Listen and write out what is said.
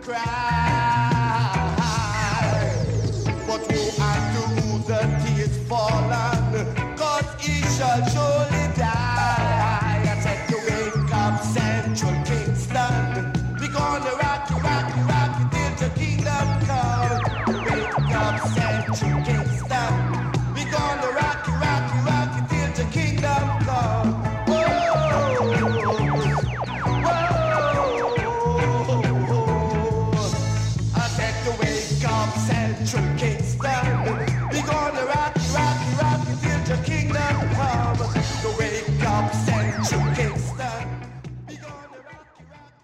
cry. But woe unto who the tears fallen, 'cause he shall surely die. I said to wake up Central Kingston, we gonna rock you, rock you, rock you till the kingdom come. Wake up Central Kingston, we gonna rock you, rock you, rock you till the kingdom come. Central Kingston,